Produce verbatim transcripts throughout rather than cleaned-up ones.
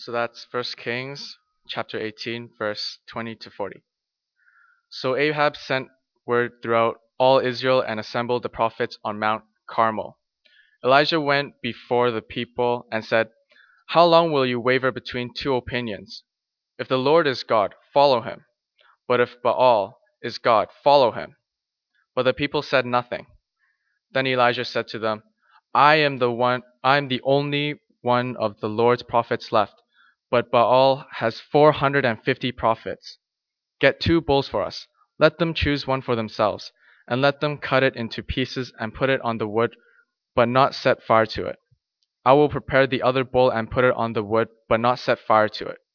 So that's First Kings chapter eighteen, verse twenty to forty. So Ahab sent word throughout all Israel and assembled the prophets on Mount Carmel. Elijah went before the people and said, "How long will you waver between two opinions? If the Lord is God, follow him. But if Baal is God, follow him." But the people said nothing. Then Elijah said to them, I am the one I am the only one of the Lord's prophets left, but Baal has four hundred and fifty prophets. Get two bulls for us. Let them choose one for themselves, and let them cut it into pieces and put it on the wood, but not set fire to it. I will prepare the other bull and put it on the wood, but not set fire to it.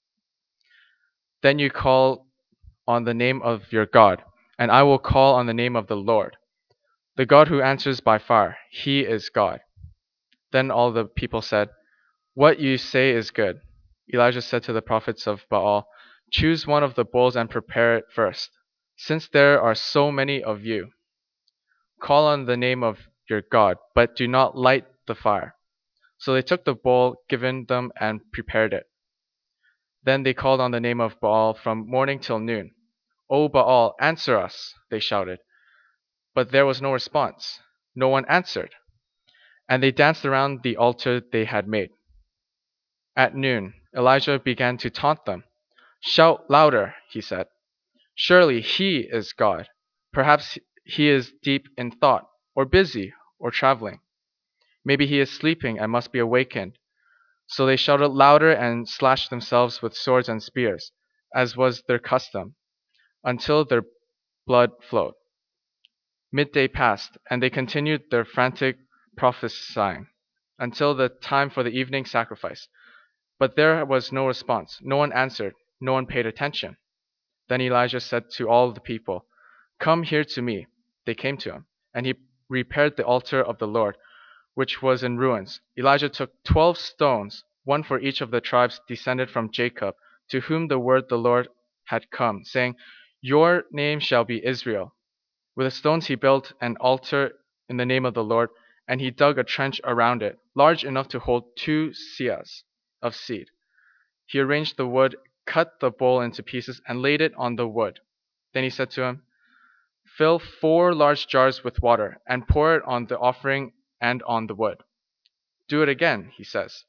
Then you call on the name of your God, and I will call on the name of the Lord, the God who answers by fire. He is God. Then all the people said, What you say is good. Elijah said to the prophets of Baal, Choose one of the bulls and prepare it first, since there are so many of you. Call on the name of your God, but do not light the fire. So they took the bull given them and prepared it. Then they called on the name of Baal from morning till noon. O Baal, answer us, they shouted. But there was no response. No one answered. And they danced around the altar they had made. At noon, Elijah began to taunt them. Shout louder, he said. Surely he is God. Perhaps he is deep in thought, or busy, or traveling. Maybe he is sleeping and must be awakened. So they shouted louder and slashed themselves with swords and spears, as was their custom, until their blood flowed. Midday passed, and they continued their frantic prophesying until the time for the evening sacrifice. But there was no response. No one answered. No one paid attention. Then Elijah said to all the people, Come here to me. They came to him, and he repaired the altar of the Lord, which was in ruins. Elijah took twelve stones, one for each of the tribes descended from Jacob, to whom the word of the Lord had come, saying, Your name shall be Israel. With the stones he built an altar in the name of the Lord, and he dug a trench around it, large enough to hold two seahs of seed. He arranged the wood, cut the bull into pieces, and laid it on the wood. Then he said to him, Fill four large jars with water, and pour it on the offering and on the wood. Do it again, he says.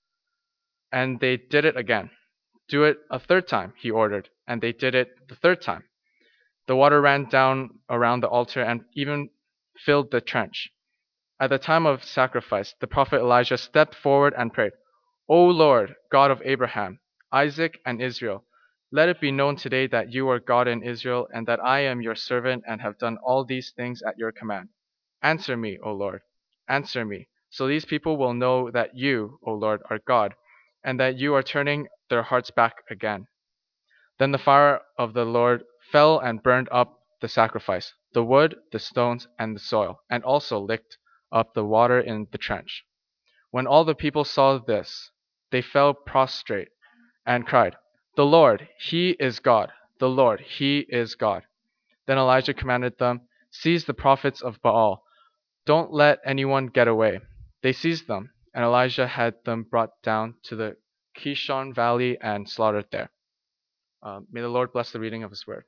And they did it again. Do it a third time, he ordered, and they did it the third time. The water ran down around the altar and even filled the trench. At the time of sacrifice, the prophet Elijah stepped forward and prayed, O Lord, God of Abraham, Isaac, and Israel, let it be known today that you are God in Israel, and that I am your servant and have done all these things at your command. Answer me, O Lord, answer me, so these people will know that you, O Lord, are God, and that you are turning their hearts back again. Then the fire of the Lord fell and burned up the sacrifice, the wood, the stones, and the soil, and also licked up the water in the trench. When all the people saw this, they fell prostrate and cried, The Lord, He is God! The Lord, He is God! Then Elijah commanded them, Seize the prophets of Baal. Don't let anyone get away. They seized them, and Elijah had them brought down to the Kishon Valley and slaughtered there. Uh, may the Lord bless the reading of His word.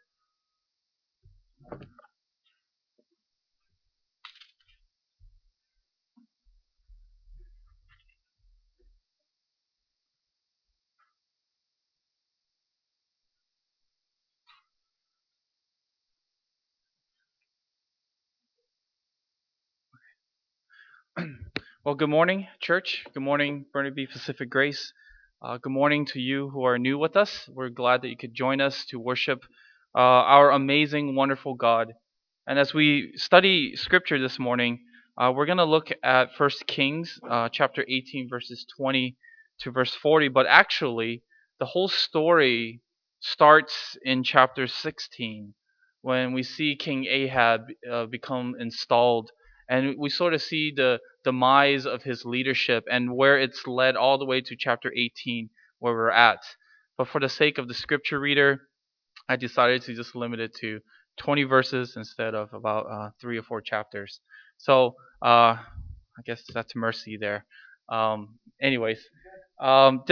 Well, good morning, church. Good morning, Burnaby Pacific Grace. Uh, good morning to you who are new with us. We're glad that you could join us to worship uh, our amazing, wonderful God. And as we study Scripture this morning, uh, we're going to look at First Kings uh, chapter eighteen, verses twenty to verse forty. But actually, the whole story starts in chapter sixteen, when we see King Ahab uh, become installed, and we sort of see the demise of his leadership and where it's led all the way to chapter eighteen, where we're at. But for the sake of the scripture reader, I decided to just limit it to twenty verses instead of about uh, three or four chapters. So uh, I guess that's mercy there. Um, anyways, um, just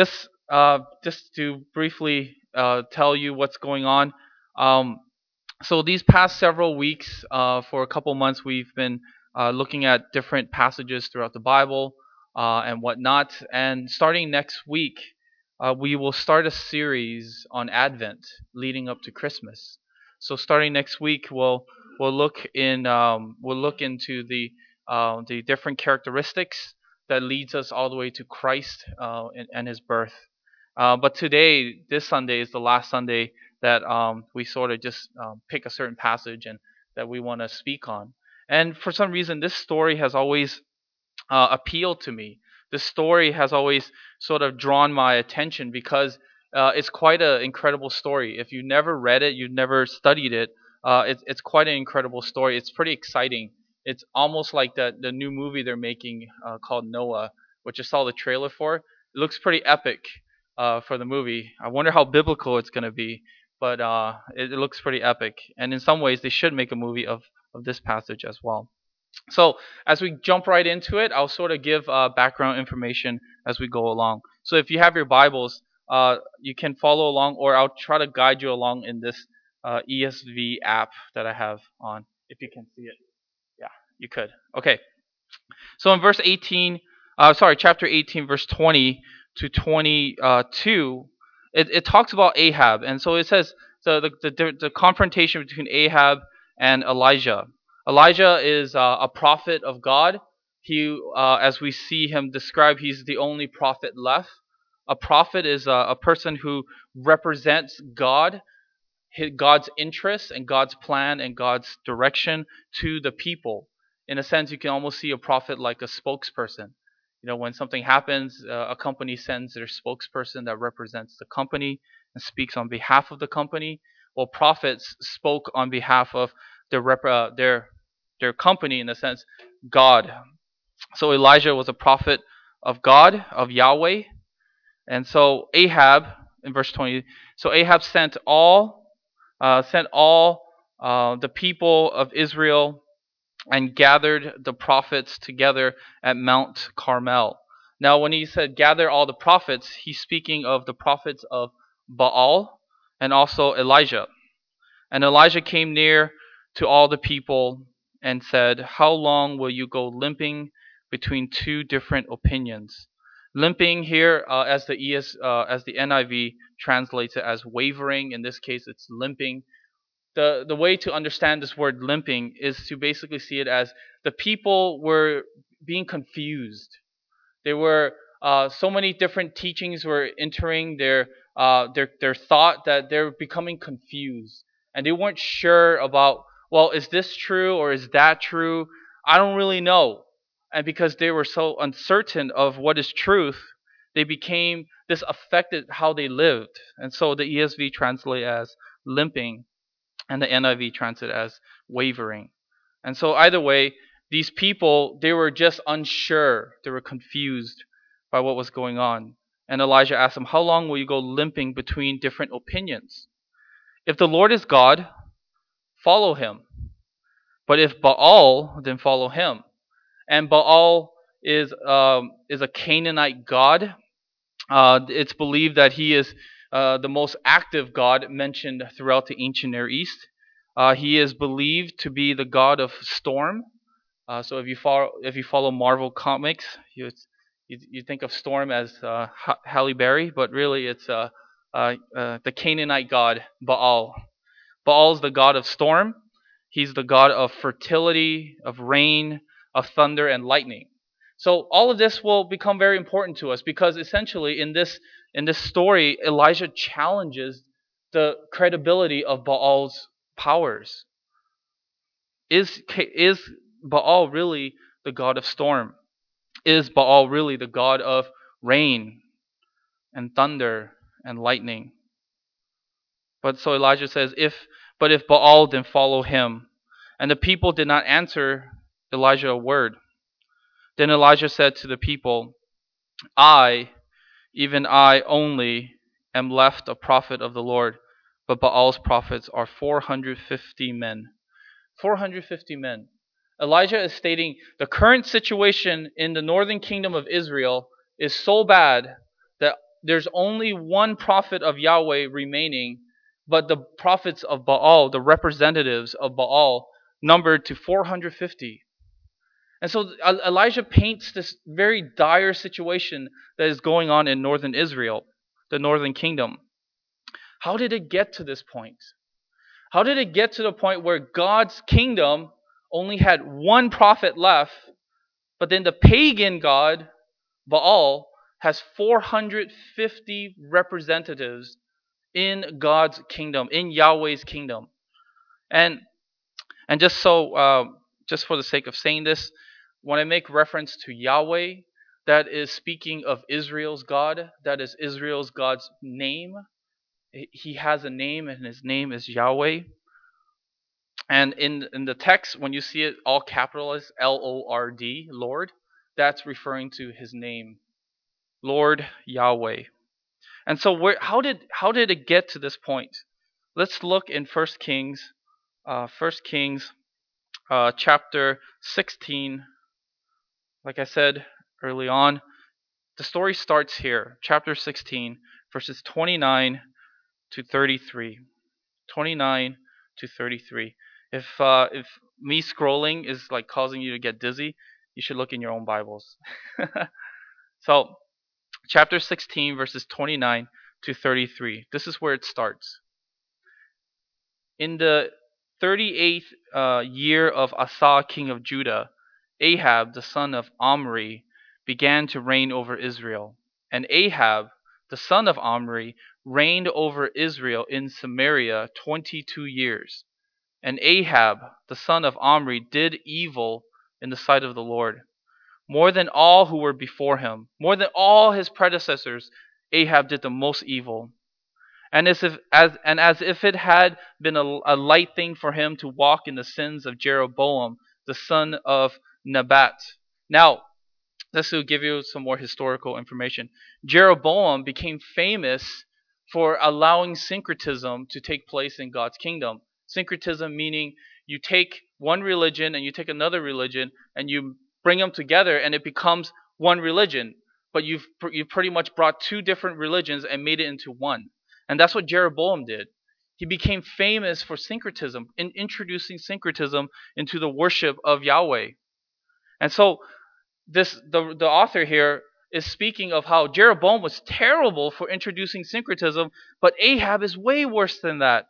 uh, just to briefly uh, tell you what's going on. Um, so these past several weeks, uh, for a couple months, we've been uh, looking at different passages throughout the Bible uh, and whatnot. And starting next week, uh, we will start a series on Advent leading up to Christmas. So starting next week, we'll we'll look in um, we'll look into the uh, the different characteristics that leads us all the way to Christ uh, and, and His birth. Uh, but today, this Sunday is the last Sunday that um, we sort of just um, pick a certain passage and that we want to speak on. And for some reason, this story has always uh, appealed to me. This story has always sort of drawn my attention because uh, it's quite an incredible story. If you never read it, you've never studied it, uh, it's, it's quite an incredible story. It's pretty exciting. It's almost like the, the new movie they're making uh, called Noah, which I saw the trailer for. It looks pretty epic uh, for the movie. I wonder how biblical it's going to be, but uh, it, it looks pretty epic. And in some ways, they should make a movie of, of this passage as well. So as we jump right into it, I'll sort of give uh, background information as we go along. So if you have your Bibles, uh, you can follow along, or I'll try to guide you along in this uh, E S V app that I have on. If you can see it, yeah, you could. Okay. So in verse eighteen, uh, sorry, chapter eighteen, verse twenty to twenty-two, it, it talks about Ahab, and so it says so the the, the confrontation between Ahab and Elijah. Elijah is uh, a prophet of God. He, uh, as we see him described, he's the only prophet left. A prophet is a, a person who represents God, God's interests and God's plan and God's direction to the people. In a sense, you can almost see a prophet like a spokesperson. You know, when something happens, uh, a company sends their spokesperson that represents the company and speaks on behalf of the company. Well, prophets spoke on behalf of their rep- uh, their their company, in a sense, God. So Elijah was a prophet of God, of Yahweh, and so Ahab, in verse twenty, so Ahab sent all uh, sent all uh, the people of Israel and gathered the prophets together at Mount Carmel. Now, when he said gather all the prophets, he's speaking of the prophets of Baal and also Elijah. And Elijah came near to all the people and said, "How long will you go limping between two different opinions?" Limping here, uh, as the E S, uh, as the N I V translates it as wavering. In this case, it's limping. The the way to understand this word limping is to basically see it as the people were being confused. There were uh, so many different teachings were entering their uh, their their thought that they're becoming confused, and they weren't sure about, well, is this true or is that true? I don't really know. And because they were so uncertain of what is truth, they became this affected how they lived. And so the E S V translate as limping, and the N I V translate as wavering. And so either way, these people, they were just unsure. They were confused by what was going on. And Elijah asked them, "How long will you go limping between different opinions? If the Lord is God, follow him. But if Baal, then follow him." And Baal is um, is a Canaanite god. Uh, it's believed that he is uh, the most active god mentioned throughout the ancient Near East. Uh, he is believed to be the god of storm. Uh, so if you follow if you follow Marvel comics, you you, you think of Storm as uh, Halle Berry, but really it's uh, uh, uh, the Canaanite god Baal. Baal is the god of storm. He's the god of fertility, of rain, of thunder and lightning. So all of this will become very important to us because essentially in this in this story, Elijah challenges the credibility of Baal's powers. Is is Baal really the god of storm? Is Baal really the god of rain and thunder and lightning? But so Elijah says, if but if Baal, then follow him. And the people did not answer Elijah a word. Then Elijah said to the people, I, even I only, am left a prophet of the Lord, but Baal's prophets are four hundred fifty men. four hundred fifty men. Elijah is stating the current situation in the northern kingdom of Israel is so bad that there's only one prophet of Yahweh remaining, but the prophets of Baal, the representatives of Baal, numbered to four hundred fifty. And so Elijah paints this very dire situation that is going on in northern Israel, the northern kingdom. How did it get to this point? How did it get to the point where God's kingdom only had one prophet left, but then the pagan god, Baal, has four hundred fifty representatives in God's kingdom, in Yahweh's kingdom? And and just so, uh, just for the sake of saying this, when I make reference to Yahweh, that is speaking of Israel's God. That is Israel's God's name. He has a name, and his name is Yahweh. And in, in the text, when you see it all capitalized, L O R D, Lord, that's referring to his name, Lord Yahweh. And so, where, how did how did it get to this point? Let's look in First Kings, uh, First Kings, uh, chapter sixteen. Like I said early on, the story starts here, chapter sixteen, verses twenty-nine to thirty-three. twenty-nine to thirty-three. If uh, if me scrolling is like causing you to get dizzy, you should look in your own Bibles. So, chapter sixteen, verses twenty-nine to thirty-three. This is where it starts. In the thirty-eighth uh, year of Asa, king of Judah, Ahab, the son of Omri, began to reign over Israel. And Ahab, the son of Omri, reigned over Israel in Samaria twenty-two years. And Ahab, the son of Omri, did evil in the sight of the Lord, more than all who were before him. More than all his predecessors, Ahab did the most evil. And as if, as, and as if it had been a, a light thing for him to walk in the sins of Jeroboam, the son of Nebat. Now, just to give you some more historical information, Jeroboam became famous for allowing syncretism to take place in God's kingdom. Syncretism meaning you take one religion and you take another religion and you bring them together and it becomes one religion. But you've you pretty much brought two different religions and made it into one. And that's what Jeroboam did. He became famous for syncretism, in introducing syncretism into the worship of Yahweh. And so this the the author here is speaking of how Jeroboam was terrible for introducing syncretism, but Ahab is way worse than that.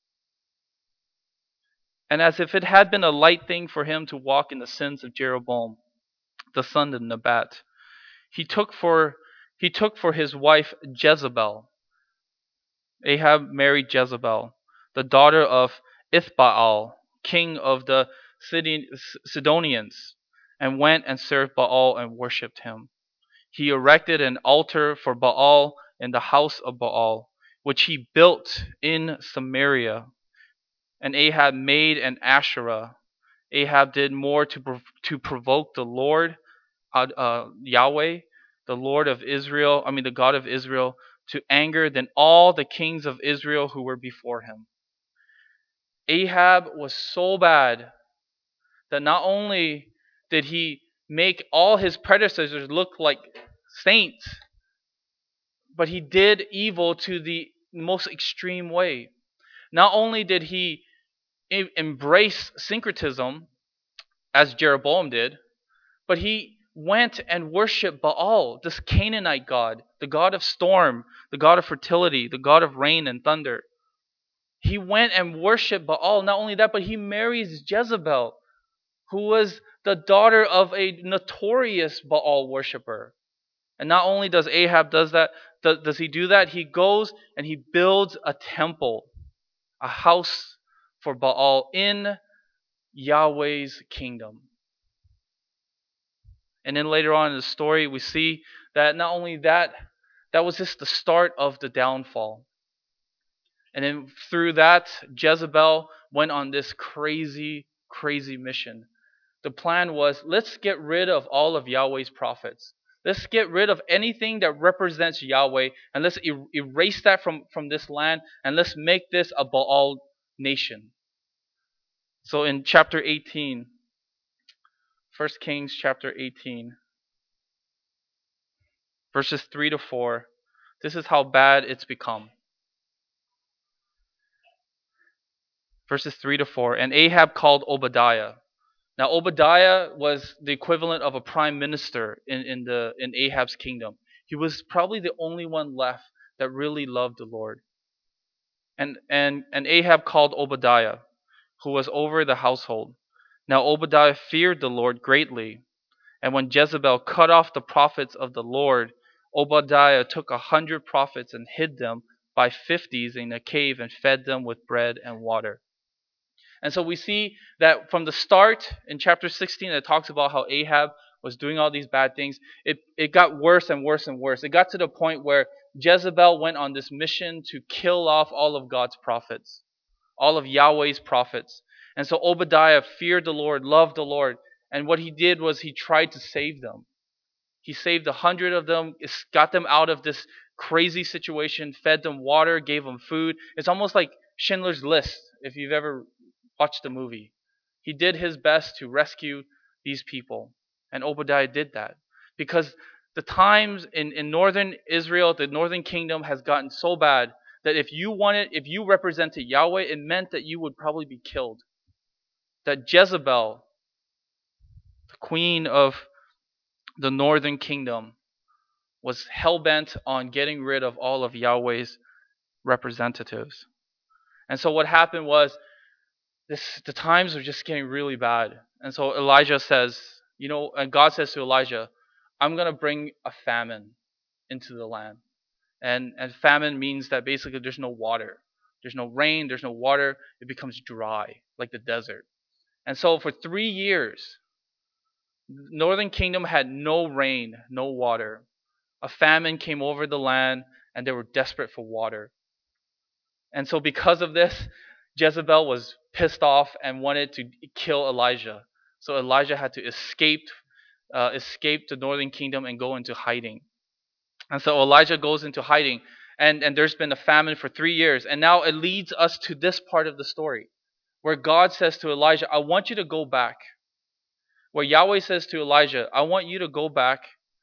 And as if it had been a light thing for him to walk in the sins of Jeroboam, the son of Nebat, he took for he took for his wife Jezebel. Ahab married Jezebel, the daughter of Ithbaal, king of the Sidonians, and went and served Baal and worshipped him. He erected an altar for Baal in the house of Baal, which he built in Samaria. And Ahab made an Asherah. Ahab did more to prov- to provoke the Lord, uh, uh, Yahweh, the Lord of Israel, I mean the God of Israel, to anger than all the kings of Israel who were before him. Ahab was so bad that not only did he make all his predecessors look like saints, but he did evil to the most extreme way. Not only did he em- embrace syncretism, as Jeroboam did, but he went and worshipped Baal, this Canaanite god, the god of storm, the god of fertility, the god of rain and thunder. He went and worshipped Baal. Not only that, but he marries Jezebel, who was the daughter of a notorious Baal worshiper. And not only does Ahab does that, does, does he do that? He goes and he builds a temple, a house for Baal in Yahweh's kingdom. And then later on in the story, we see that not only that, that was just the start of the downfall. And then through that, Jezebel went on this crazy, crazy mission. The plan was, let's get rid of all of Yahweh's prophets. Let's get rid of anything that represents Yahweh, and let's er- erase that from, from this land, and let's make this a Baal nation. So in chapter eighteen, First Kings chapter eighteen, verses three to four, This is how bad it's become. Verses three to four. And Ahab called Obadiah. Now Obadiah was the equivalent of a prime minister in, in the in Ahab's kingdom. He was probably the only one left that really loved the Lord. And and and Ahab called Obadiah, who was over the household. Now Obadiah feared the Lord greatly, and when Jezebel cut off the prophets of the Lord, Obadiah took a hundred prophets and hid them by fifties in a cave and fed them with bread and water. And so we see that from the start in chapter sixteen, it talks about how Ahab was doing all these bad things. It, it got worse and worse and worse. It got to the point where Jezebel went on this mission to kill off all of God's prophets, all of Yahweh's prophets. And so Obadiah feared the Lord, loved the Lord, and what he did was he tried to save them. He saved a hundred of them, got them out of this crazy situation, fed them water, gave them food. It's almost like Schindler's List, if you've ever watched the movie. He did his best to rescue these people. And Obadiah did that. Because the times in, in northern Israel, the northern kingdom has gotten so bad that if you wanted, if you represented Yahweh, it meant that you would probably be killed. That Jezebel, the queen of the northern kingdom, was hell-bent on getting rid of all of Yahweh's representatives. And so what happened was this the times were just getting really bad. And so Elijah says, you know, and God says to Elijah, I'm going to bring a famine into the land. And and famine means that basically there's no water. There's no rain, there's no water. It becomes dry, like the desert. And so for three years, Northern Kingdom had no rain, no water. A famine came over the land, and they were desperate for water. And so because of this, Jezebel was pissed off and wanted to kill Elijah. So Elijah had to escape, uh, escape the Northern Kingdom and go into hiding. And so Elijah goes into hiding, and, and there's been a famine for three years. And now it leads us to this part of the story, where God says to Elijah, I want you to go back. Where Yahweh says to Elijah, I want you to go back,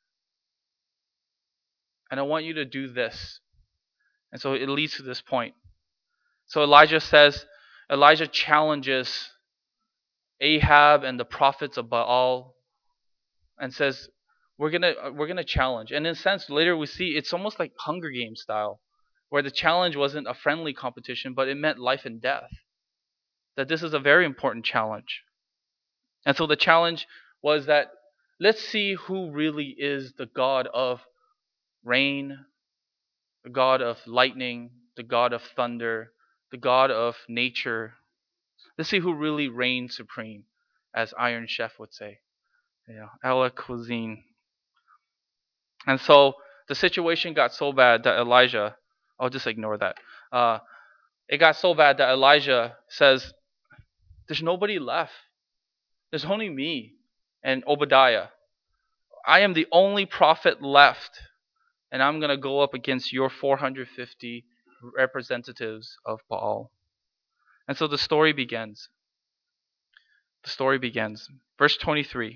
and I want you to do this. And so it leads to this point. So Elijah says, Elijah challenges Ahab and the prophets of Baal and says, we're gonna we're gonna challenge. And in a sense, later we see it's almost like Hunger Games style, where the challenge wasn't a friendly competition, but it meant life and death. That this is a very important challenge. And so the challenge was that let's see who really is the God of rain, the God of lightning, the God of thunder, the God of nature. Let's see who really reigns supreme, as Iron Chef would say. Yeah, a la cuisine. And so the situation got so bad that Elijah, I'll just ignore that. Uh, it got so bad that Elijah says, there's nobody left. There's only me and Obadiah. I am the only prophet left, and I'm going to go up against your four hundred fifty representatives of Baal. And so the story begins. The story begins. Verse twenty-three.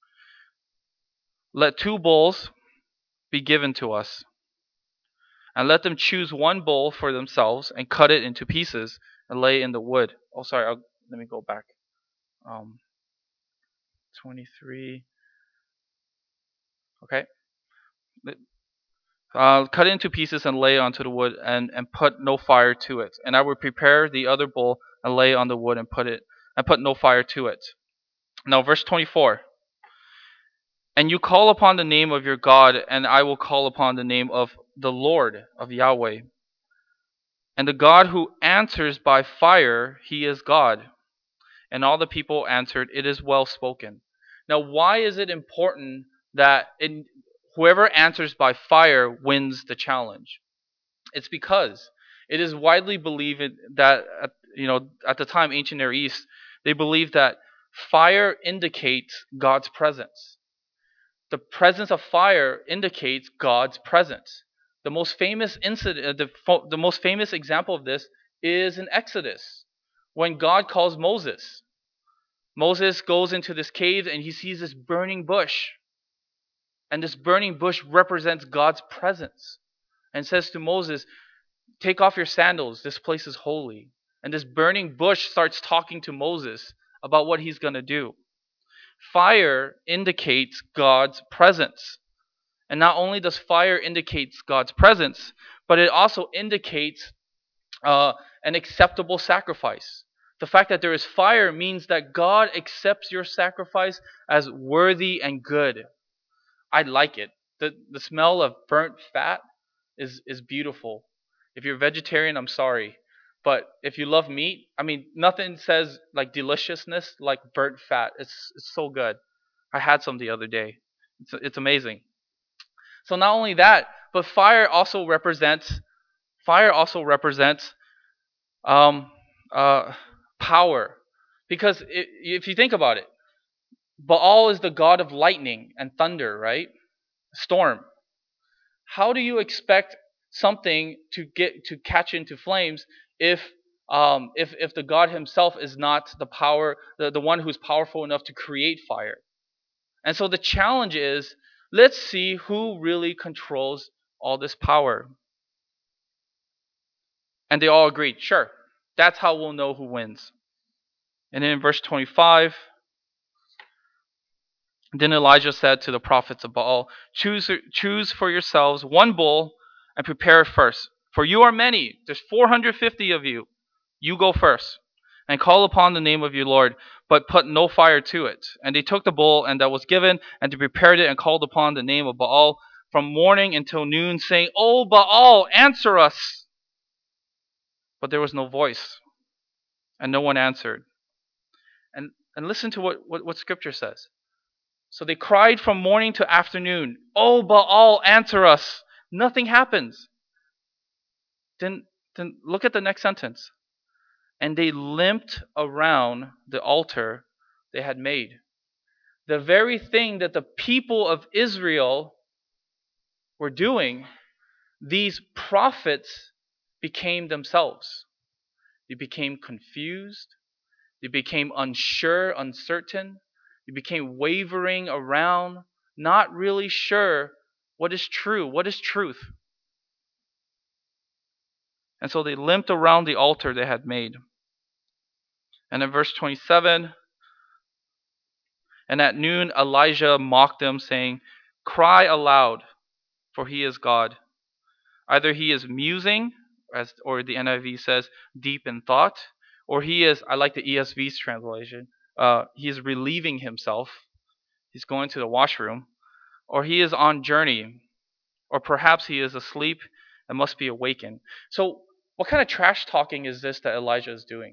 Let two bulls be given to us, and let them choose one bull for themselves and cut it into pieces and lay in the wood. Oh, sorry. I'll, let me go back. Um, twenty-three. Okay. Uh, cut it into pieces and lay onto the wood and, and put no fire to it. And I will prepare the other bull and lay on the wood and put it and put no fire to it. Now, verse twenty-four. And you call upon the name of your God, and I will call upon the name of the Lord, of Yahweh. And the God who answers by fire, he is God. And all the people answered, it is well spoken. Now, why is it important that in, whoever answers by fire wins the challenge? It's because it is widely believed that, at, you know, at the time, ancient Near East, they believed that fire indicates God's presence. The presence of fire indicates God's presence. The most famous incident, the, the most famous example of this is in Exodus, when God calls Moses. Moses goes into this cave and he sees this burning bush. And this burning bush represents God's presence. and says to Moses, take off your sandals. This place is holy. And this burning bush starts talking to Moses about what he's going to do. Fire indicates God's presence. And not only does fire indicate God's presence, but it also indicates uh, an acceptable sacrifice. The fact that there is fire means that God accepts your sacrifice as worthy and good. I like it. The the smell of burnt fat is is beautiful. If you're vegetarian, I'm sorry. But if you love meat, I mean, nothing says like deliciousness like burnt fat. It's it's so good. I had some the other day. It's it's amazing. So not only that, but fire also represents fire also represents um uh power. Because i if you think about it, Baal is the god of lightning and thunder, right? Storm. How do you expect something to get to catch into flames if um, if if the God Himself is not the power, the, the one who's powerful enough to create fire? And so the challenge is, let's see who really controls all this power. And they all agreed, sure, that's how we'll know who wins. And then in verse twenty-five, then Elijah said to the prophets of Baal, choose, choose for yourselves one bull and prepare it first. For you are many. There's four hundred fifty of you. You go first. And call upon the name of your Lord, but put no fire to it. And they took the bull and that was given, and they prepared it and called upon the name of Baal from morning until noon, saying, O Baal, answer us. But there was no voice, and no one answered. And, and listen to what, what, what Scripture says. So they cried from morning to afternoon, O Baal, answer us. Nothing happens. Then, then look at the next sentence. And they limped around the altar they had made. The very thing that the people of Israel were doing, these prophets became themselves. They became confused. They became unsure, uncertain. They became wavering around, not really sure what is true, what is truth. And so they limped around the altar they had made. And in verse twenty-seven, and at noon Elijah mocked them, saying, cry aloud, for he is God. Either he is musing, as or the N I V says, deep in thought, or he is, I like the E S V's translation, uh, he is relieving himself. He's going to the washroom. Or he is on journey. Or perhaps he is asleep and must be awakened. So what kind of trash talking is this that Elijah is doing?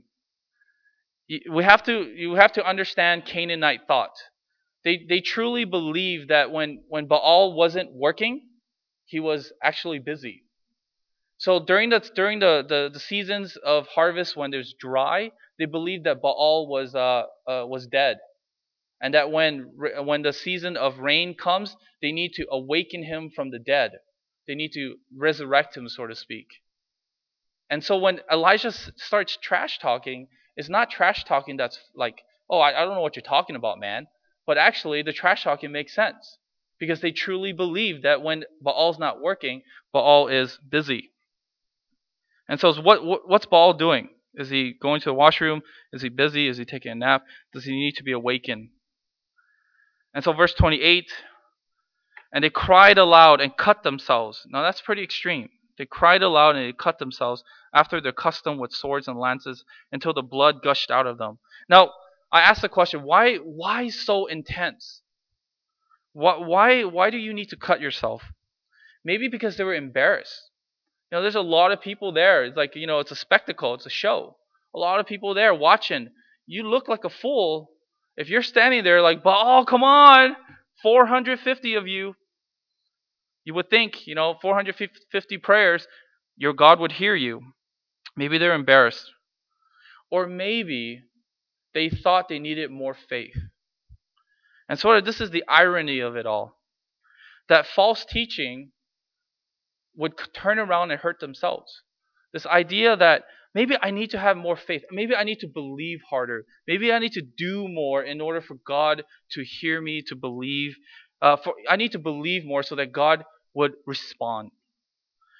We have to, you have to understand Canaanite thought. They, they truly believe that when, when Baal wasn't working, he was actually busy. So during the during the, the, the seasons of harvest when there's dry, they believed that Baal was uh, uh was dead, and that when when the season of rain comes, they need to awaken him from the dead. They need to resurrect him, so to speak. And so when Elijah starts trash talking, it's not trash talking that's like, oh, I, I don't know what you're talking about, man. But actually, the trash talking makes sense because they truly believe that when Baal's not working, Baal is busy. And so, what, what what's Baal doing? Is he going to the washroom? Is he busy? Is he taking a nap? Does he need to be awakened? And so, verse twenty-eight, and they cried aloud and cut themselves. Now, that's pretty extreme. They cried aloud and they cut themselves after their custom with swords and lances until the blood gushed out of them. Now, I asked the question, why why so intense? Why why why do you need to cut yourself? Maybe because they were embarrassed. You know, there's a lot of people there. It's like, you know, it's a spectacle, it's a show. A lot of people there watching. You look like a fool if you're standing there like, oh, come on, four hundred fifty of you. You would think, you know, four hundred fifty prayers, your God would hear you. Maybe they're embarrassed. Or maybe they thought they needed more faith. And so this is the irony of it all. That false teaching would turn around and hurt themselves. This idea that maybe I need to have more faith. Maybe I need to believe harder. Maybe I need to do more in order for God to hear me, to believe. Uh, for I need to believe more so that God would respond.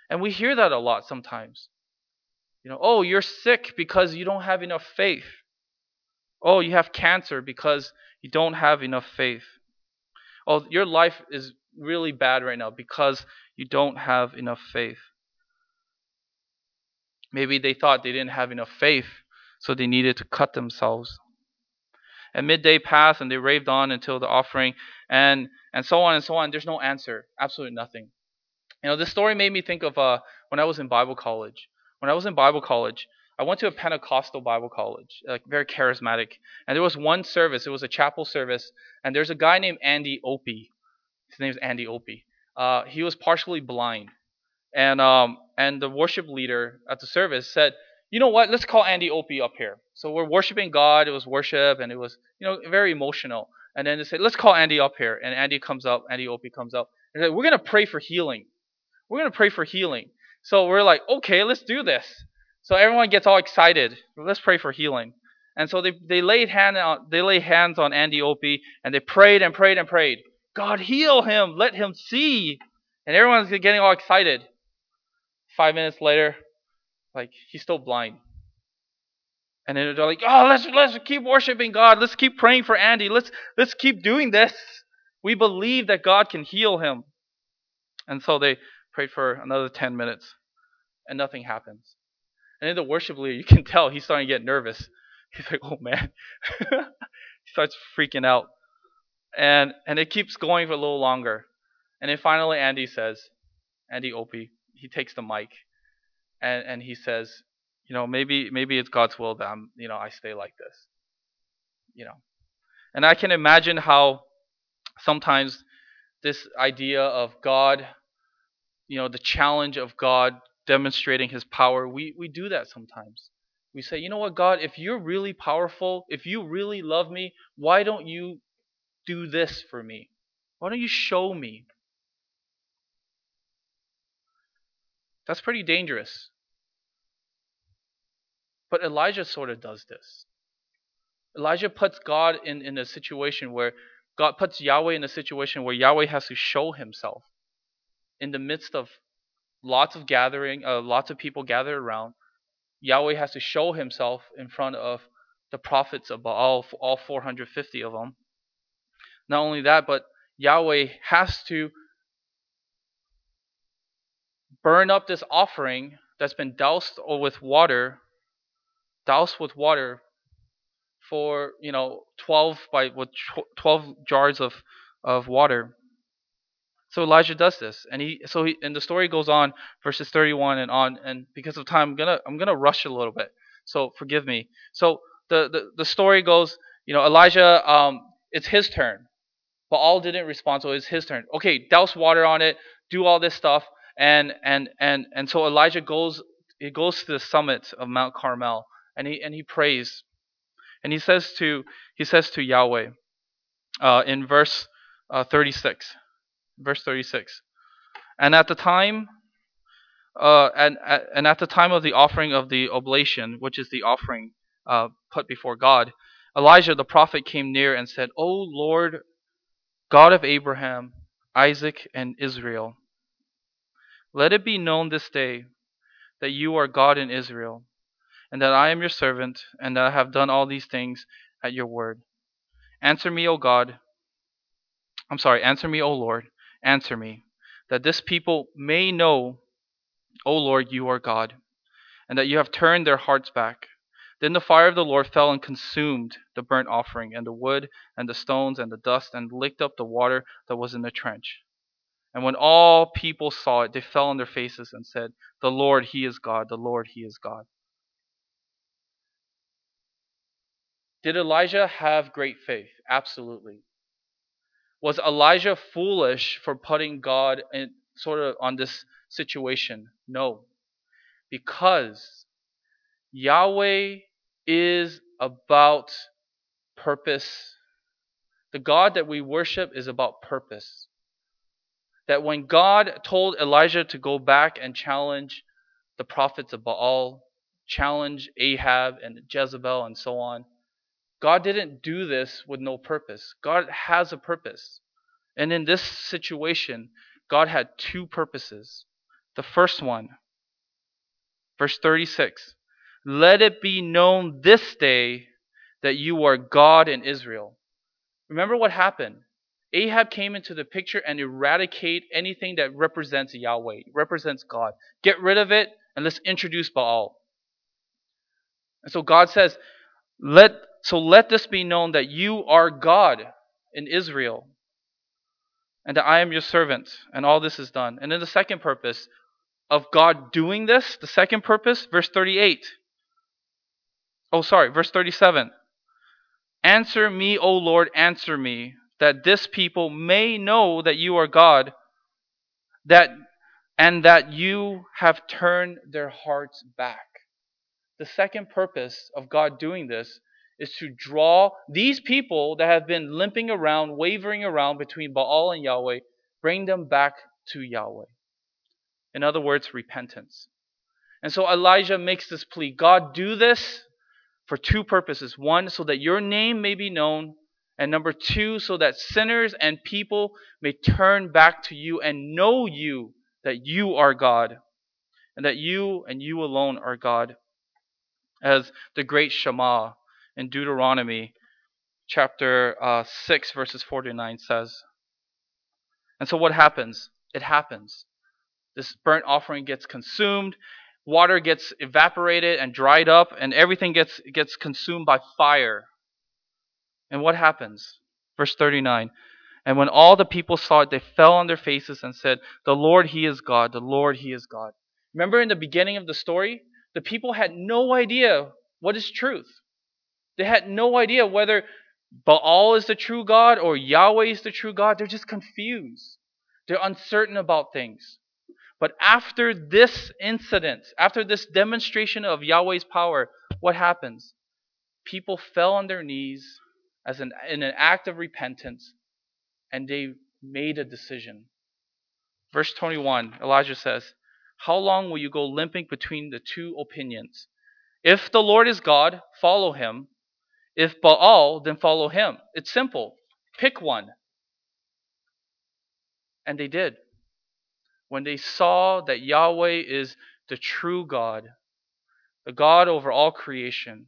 And we hear that a lot sometimes. You know, oh, you're sick because you don't have enough faith. Oh, you have cancer because you don't have enough faith. Oh, your life is really bad right now because you don't have enough faith. Maybe they thought they didn't have enough faith, so they needed to cut themselves. And midday passed, and they raved on until the offering, and and so on and so on. There's no answer, absolutely nothing. You know, this story made me think of uh, when I was in Bible college. When I was in Bible college, I went to a Pentecostal Bible college, like very charismatic. And there was one service. It was a chapel service, and there's a guy named Andy Opie. His name is Andy Opie. Uh, he was partially blind, and um, and the worship leader at the service said, "You know what? Let's call Andy Opie up here." So we're worshiping God. It was worship, and it was you know very emotional. And then they said, "Let's call Andy up here." And Andy comes up. Andy Opie comes up. And they said, "We're gonna pray for healing." We're going to pray for healing. So we're like, okay, let's do this. So everyone gets all excited. Let's pray for healing. And so they, they laid hand on, they laid hands on Andy Opie and they prayed and prayed and prayed. God, heal him. Let him see. And everyone's getting all excited. Five minutes later, like he's still blind. And then they're like, oh, let's let's keep worshiping God. Let's keep praying for Andy. Let's let's keep doing this. We believe that God can heal him. And so they prayed for another ten minutes. And nothing happens. And then the worship leader, you can tell he's starting to get nervous. He's like, "Oh man," he starts freaking out, and and it keeps going for a little longer. And then finally, Andy says, Andy Opie, he takes the mic, and and he says, "You know, maybe maybe it's God's will that I'm, you know, I stay like this, you know." And I can imagine how sometimes this idea of God, you know, the challenge of God demonstrating his power, we, we do that sometimes. We say, you know what, God, if you're really powerful, if you really love me, why don't you do this for me? Why don't you show me? That's pretty dangerous. But Elijah sort of does this. Elijah puts God in, in a situation where God puts Yahweh in a situation where Yahweh has to show himself in the midst of lots of gathering, uh, lots of people gathered around. Yahweh has to show himself in front of the prophets of Baal, all four hundred fifty of them. Not only that, but Yahweh has to burn up this offering that's been doused with water, doused with water for, you know, twelve by with twelve jars of, of water. So Elijah does this, and he so he and the story goes on, verses thirty-one and on, and because of time, I'm gonna I'm gonna rush a little bit, so forgive me. So the the, the story goes, you know, Elijah, um, it's his turn, but all didn't respond, so it's his turn. Okay, douse water on it, do all this stuff, and and and and so Elijah goes he goes to the summit of Mount Carmel, and he and he prays, and he says to he says to Yahweh, uh, in verse uh, thirty-six, verse thirty-six. And at the time, uh, and and at the time of the offering of the oblation, which is the offering uh, put before God, Elijah the prophet came near and said, "O Lord, God of Abraham, Isaac, and Israel, let it be known this day that you are God in Israel, and that I am your servant, and that I have done all these things at your word. Answer me, O God. I'm sorry. Answer me, O Lord. Answer me, that this people may know, O Lord, you are God, and that you have turned their hearts back." Then the fire of the Lord fell and consumed the burnt offering, and the wood, and the stones, and the dust, and licked up the water that was in the trench. And when all people saw it, they fell on their faces and said, "The Lord, He is God. The Lord, He is God." Did Elijah have great faith? Absolutely. Was Elijah foolish for putting God in sort of on this situation? No. Because Yahweh is about purpose. The God that we worship is about purpose. That when God told Elijah to go back and challenge the prophets of Baal, challenge Ahab and Jezebel and so on, God didn't do this with no purpose. God has a purpose. And in this situation, God had two purposes. The first one, verse thirty-six. Let it be known this day that you are God in Israel. Remember what happened? Ahab came into the picture and eradicate anything that represents Yahweh, represents God. Get rid of it and let's introduce Baal. And so God says, let so let this be known that you are God in Israel and that I am your servant, and all this is done. And then the second purpose of God doing this, the second purpose, verse thirty-eight. Oh, sorry, verse thirty-seven. Answer me, O Lord, answer me, that this people may know that you are God, that and that you have turned their hearts back. The second purpose of God doing this is to draw these people that have been limping around, wavering around between Baal and Yahweh, bring them back to Yahweh. In other words, repentance. And so Elijah makes this plea. God, do this for two purposes. One, so that your name may be known. And number two, so that sinners and people may turn back to you and know you, that you are God. And that you and you alone are God. As the great Shema in Deuteronomy chapter uh, six, verses four to nine says. And so what happens? It happens. This burnt offering gets consumed, water gets evaporated and dried up, and everything gets, gets consumed by fire. And what happens? Verse thirty-nine. And when all the people saw it, they fell on their faces and said, the Lord, He is God. The Lord, He is God. Remember in the beginning of the story, the people had no idea what is truth. They had no idea whether Baal is the true God or Yahweh is the true God. They're just confused. They're uncertain about things. But after this incident, after this demonstration of Yahweh's power, what happens? People fell on their knees as an, in an act of repentance, and they made a decision. Verse twenty-one, Elijah says, how long will you go limping between the two opinions? If the Lord is God, follow Him. If Baal, then follow him. It's simple. Pick one. And they did. When they saw that Yahweh is the true God, the God over all creation,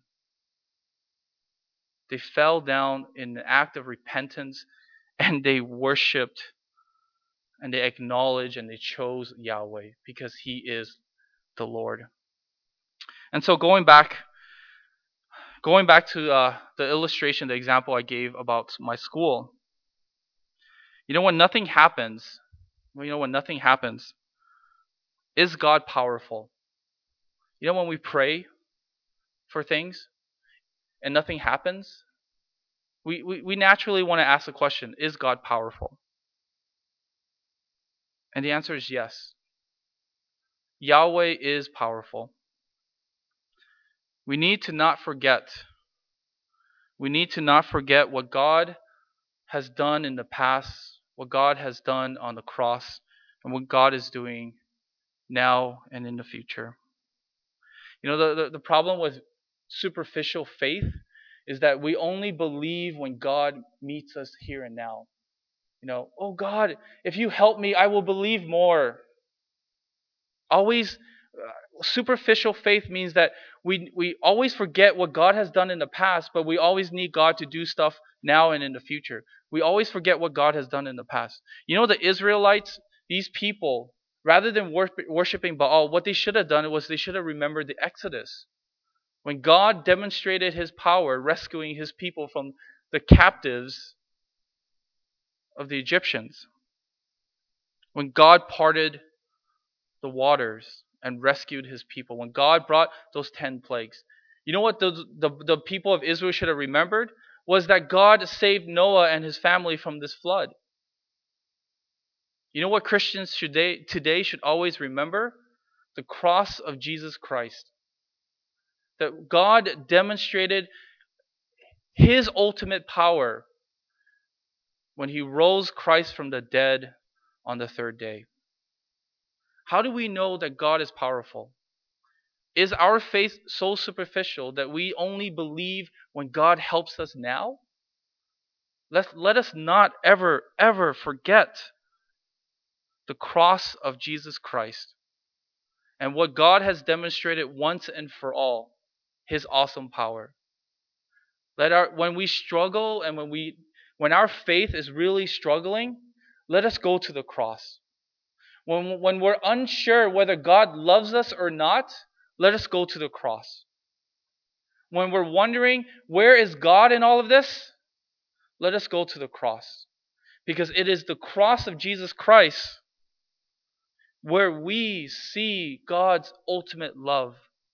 they fell down in an act of repentance and they worshiped and they acknowledged and they chose Yahweh because He is the Lord. And so going back, going back to uh, the illustration, the example I gave about my school, you know, when nothing happens, well, you know, when nothing happens, is God powerful? You know, when we pray for things and nothing happens, we, we, we naturally want to ask the question, is God powerful? And the answer is yes. Yahweh is powerful. We need to not forget. We need to not forget what God has done in the past, what God has done on the cross, and what God is doing now and in the future. You know, the, the, the problem with superficial faith is that we only believe when God meets us here and now. You know, oh God, if you help me, I will believe more. Always, uh, superficial faith means that we, we always forget what God has done in the past, but we always need God to do stuff now and in the future. We always forget what God has done in the past. You know, the Israelites, these people, rather than wor- worshiping Baal, what they should have done was they should have remembered the Exodus. When God demonstrated His power, rescuing His people from the captives of the Egyptians. When God parted the waters and rescued His people. When God brought those ten plagues. You know what the, the, the people of Israel should have remembered? Was that God saved Noah and his family from this flood. You know what Christians should they, today should always remember? The cross of Jesus Christ. That God demonstrated His ultimate power when He rose Christ from the dead on the third day. How do we know that God is powerful? Is our faith so superficial that we only believe when God helps us now? Let, let us not ever, ever forget the cross of Jesus Christ. and what God has demonstrated once and for all, his awesome power. Let our when we struggle and when we when our faith is really struggling, let us go to the cross. When when we're unsure whether God loves us or not, let us go to the cross. When we're wondering where is God in all of this, let us go to the cross. Because it is the cross of Jesus Christ where we see God's ultimate love.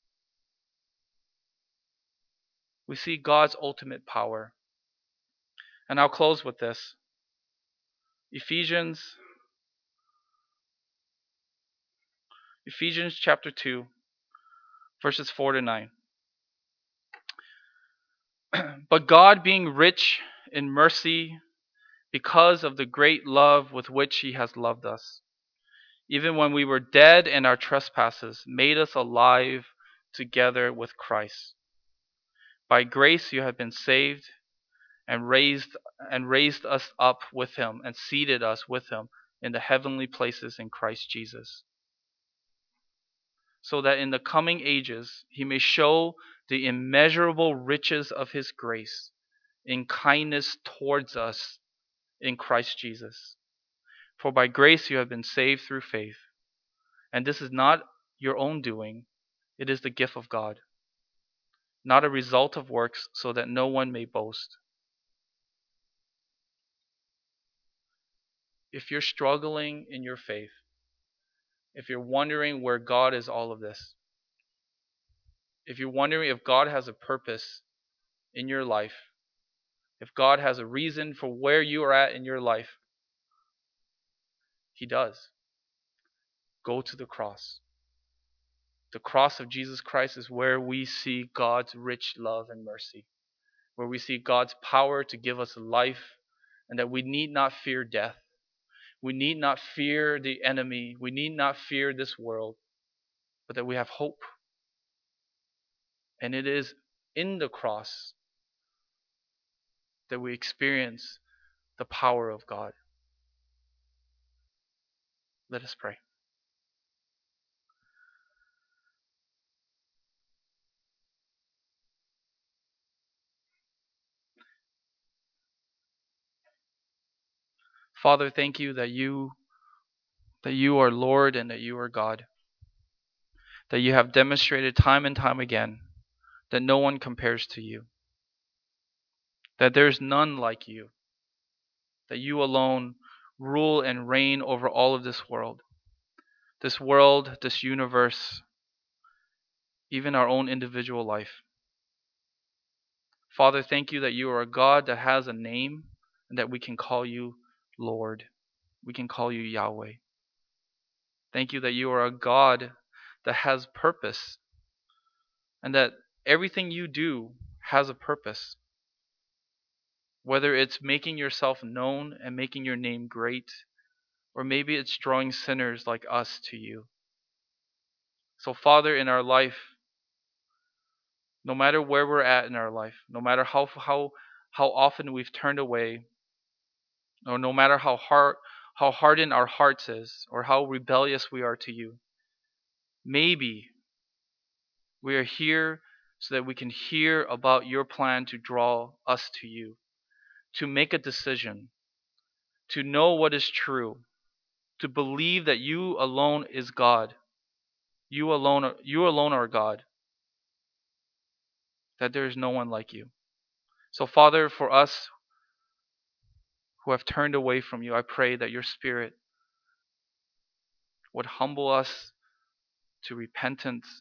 We see God's ultimate power. And I'll close with this. Ephesians Ephesians chapter two, verses four to nine. But God, being rich in mercy, because of the great love with which he has loved us, even when we were dead in our trespasses, made us alive together with Christ. By grace you have been saved, and raised and raised us up with him, and seated us with him in the heavenly places in Christ Jesus, so that in the coming ages he may show the immeasurable riches of his grace in kindness towards us in Christ Jesus. For by grace you have been saved through faith, and this is not your own doing, it is the gift of God, not a result of works, so that no one may boast. If you're struggling in your faith, if you're wondering where God is all of this, if you're wondering if God has a purpose in your life, if God has a reason for where you are at in your life, he does. Go to the cross. The cross of Jesus Christ is where we see God's rich love and mercy, where we see God's power to give us life, and that we need not fear death. We need not fear the enemy. We need not fear this world, but that we have hope. And it is in the cross that we experience the power of God. Let us pray. Father, thank you that you that you are Lord and that you are God. That you have demonstrated time and time again that no one compares to you. That there is none like you. That you alone rule and reign over all of this world. This world, this universe, even our own individual life. Father, thank you that you are a God that has a name and that we can call you Lord. We can call you Yahweh. Thank you that you are a God that has purpose and that everything you do has a purpose. Whether it's making yourself known and making your name great, or maybe it's drawing sinners like us to you. So, Father, in our life, no matter where we're at in our life, no matter how how how often we've turned away, or no matter how hard how hardened our hearts is, or how rebellious we are to you, maybe we are here so that we can hear about your plan to draw us to you, to make a decision, to know what is true, to believe that you alone is God. You alone you alone are God. That there is no one like you. So Father, for us who have turned away from you, I pray that your Spirit would humble us to repentance.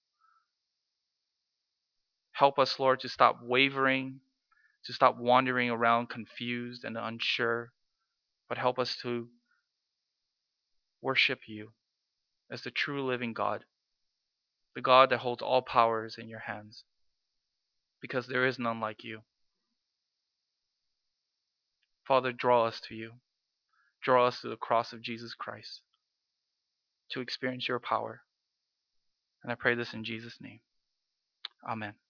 Help us, Lord, to stop wavering, to stop wandering around confused and unsure, but help us to worship you as the true living God, the God that holds all powers in your hands, because there is none like you. Father, draw us to you. Draw us to the cross of Jesus Christ to experience your power. And I pray this in Jesus' name. Amen.